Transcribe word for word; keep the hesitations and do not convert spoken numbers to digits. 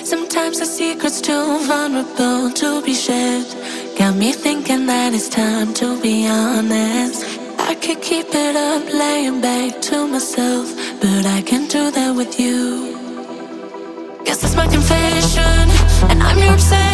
Sometimes the secret's too vulnerable to be shared. Got me thinking that it's time to be honest. I could keep it up, laying back to myself, but I can't do that with you. Guess that's my confession, and I'm your obsession.